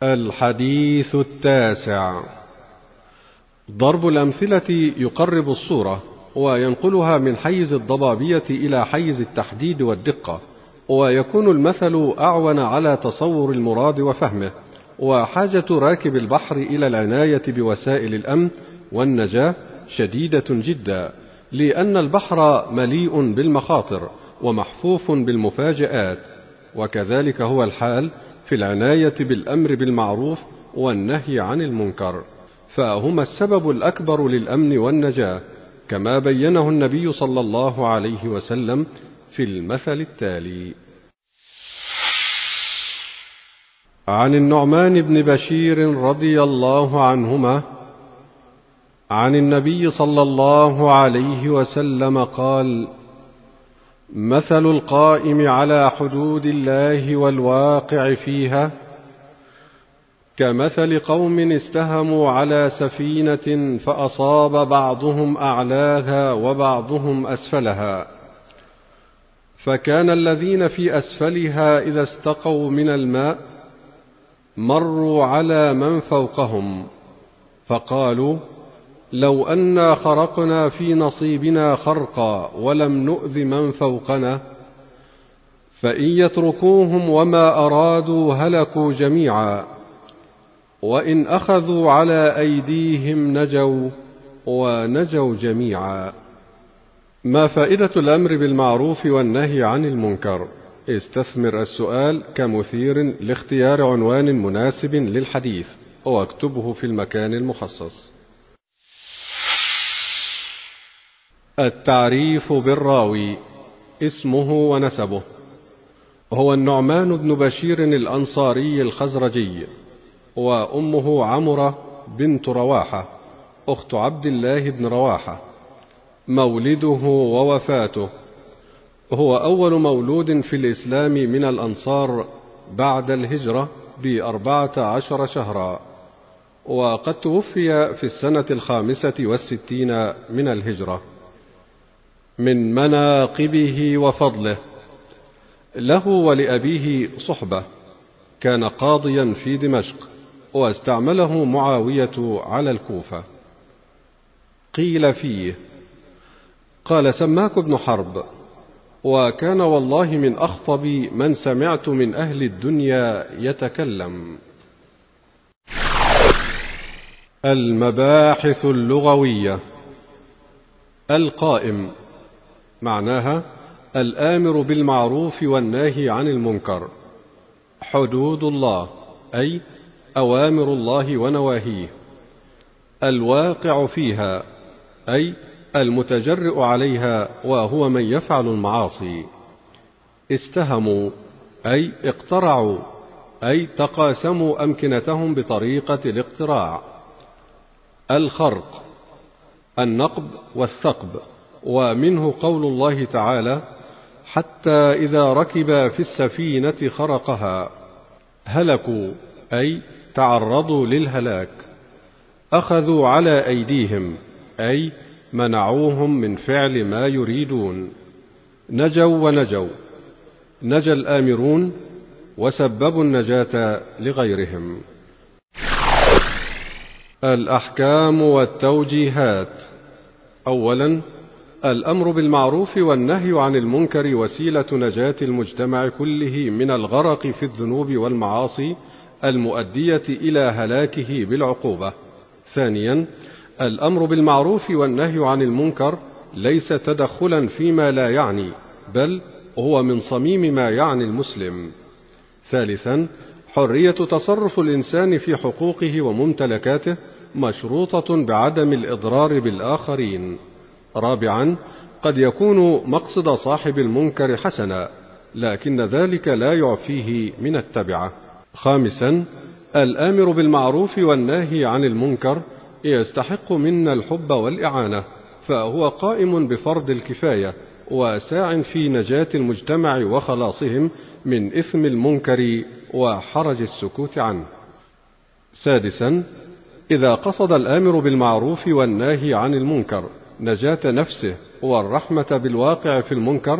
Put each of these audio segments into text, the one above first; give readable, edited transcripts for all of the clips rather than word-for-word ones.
الحديث 9. ضرب الأمثلة يقرب الصورة وينقلها من حيز الضبابية إلى حيز التحديد والدقة، ويكون المثل أعون على تصور المراد وفهمه، وحاجة راكب البحر إلى العناية بوسائل الأمن والنجاة شديدة جدا، لأن البحر مليء بالمخاطر ومحفوف بالمفاجآت، وكذلك هو الحال في العناية بالأمر بالمعروف والنهي عن المنكر، فهما السبب الأكبر للأمن والنجاة، كما بينه النبي صلى الله عليه وسلم في المثل التالي: عن النعمان بن بشير رضي الله عنهما عن النبي صلى الله عليه وسلم قال: مثل القائم على حدود الله والواقع فيها كمثل قوم استهموا على سفينة فأصاب بعضهم أعلاها وبعضهم أسفلها، فكان الذين في أسفلها إذا استقوا من الماء مروا على من فوقهم فقالوا: لو أنا خرقنا في نصيبنا خرقا ولم نؤذ من فوقنا، فإن يتركوهم وما أرادوا هلكوا جميعا، وإن أخذوا على أيديهم نجوا ونجوا جميعا. ما فائدة الأمر بالمعروف والنهي عن المنكر؟ استثمر السؤال كمثير لاختيار عنوان مناسب للحديث، واكتبه في المكان المخصص. التعريف بالراوي: اسمه ونسبه. هو النعمان بن بشير الأنصاري الخزرجي، وأمه عمرة بنت رواحة أخت عبد الله بن رواحة. مولده ووفاته: هو أول مولود في الإسلام من الأنصار بعد الهجرة ب14 شهرا، وقد توفي في السنة 65 من الهجرة. من مناقبه وفضله: له ولأبيه صحبة، كان قاضيا في دمشق، واستعمله معاوية على الكوفة. قيل فيه: قال سماك بن حرب، وكان والله من أخطب من سمعت من أهل الدنيا يتكلم. المباحث اللغوية: القائم معناها الآمر بالمعروف والناهي عن المنكر. حدود الله أي أوامر الله ونواهيه. الواقع فيها أي المتجرئ عليها، وهو من يفعل المعاصي. استهموا أي اقترعوا، أي تقاسموا أمكنتهم بطريقة الاقتراع. الخرق النقب والثقب، ومنه قول الله تعالى: حتى إذا ركب في السفينة خرقها. هلكوا أي تعرضوا للهلاك. أخذوا على أيديهم أي منعوهم من فعل ما يريدون. نجوا ونجوا، نجا الآمرون وسببوا النجاة لغيرهم. الأحكام والتوجيهات: أولا، الأمر بالمعروف والنهي عن المنكر وسيلة نجاة المجتمع كله من الغرق في الذنوب والمعاصي المؤدية إلى هلاكه بالعقوبة. ثانيا، الأمر بالمعروف والنهي عن المنكر ليس تدخلا فيما لا يعني، بل هو من صميم ما يعني المسلم. ثالثا، حرية تصرف الإنسان في حقوقه وممتلكاته مشروطة بعدم الإضرار بالآخرين. رابعا، قد يكون مقصد صاحب المنكر حسنا، لكن ذلك لا يعفيه من التبعة. خامسا، الآمر بالمعروف والناهي عن المنكر يستحق منا الحب والإعانة، فهو قائم بفرض الكفاية وساع في نجاة المجتمع وخلاصهم من إثم المنكر وحرج السكوت عنه. سادسا، إذا قصد الآمر بالمعروف والناهي عن المنكر نجاة نفسه والرحمة بالواقع في المنكر،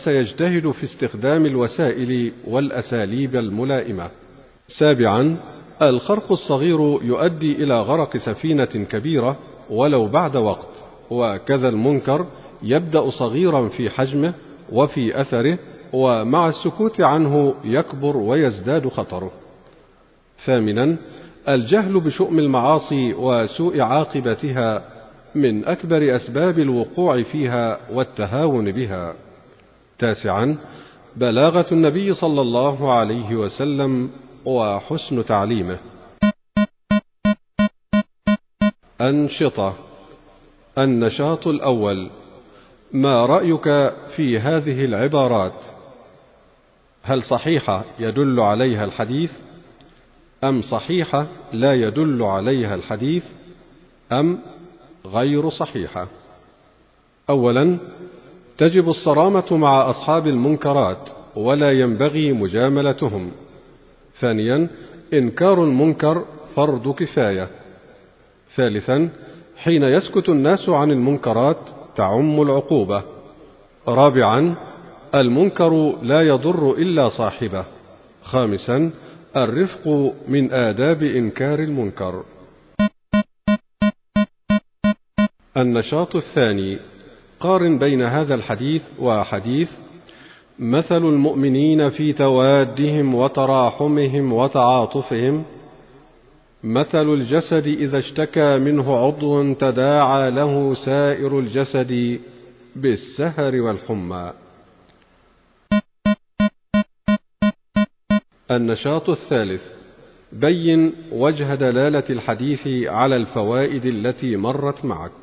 فسيجتهد في استخدام الوسائل والأساليب الملائمة. سابعا، الخرق الصغير يؤدي إلى غرق سفينة كبيرة ولو بعد وقت، وكذا المنكر يبدأ صغيرا في حجمه وفي أثره، ومع السكوت عنه يكبر ويزداد خطره. ثامنا، الجهل بشؤم المعاصي وسوء عاقبتها من أكبر أسباب الوقوع فيها والتهاون بها. تاسعا، بلاغة النبي صلى الله عليه وسلم وحسن تعليمه. أنشطة. النشاط الأول: ما رأيك في هذه العبارات؟ هل صحيحة يدل عليها الحديث، أم صحيحة لا يدل عليها الحديث، أم غير صحيحة؟ أولا، تجب الصرامة مع أصحاب المنكرات ولا ينبغي مجاملتهم. ثانيا، إنكار المنكر فرض كفاية. ثالثا، حين يسكت الناس عن المنكرات تعم العقوبة. رابعا، المنكر لا يضر إلا صاحبه. خامسا، الرفق من آداب إنكار المنكر. النشاط الثاني: قارن بين هذا الحديث وحديث: مثل المؤمنين في توادهم وتراحمهم وتعاطفهم مثل الجسد إذا اشتكى منه عضو تداعى له سائر الجسد بالسهر والحمى. النشاط الثالث: بين وجه دلالة الحديث على الفوائد التي مرت معك.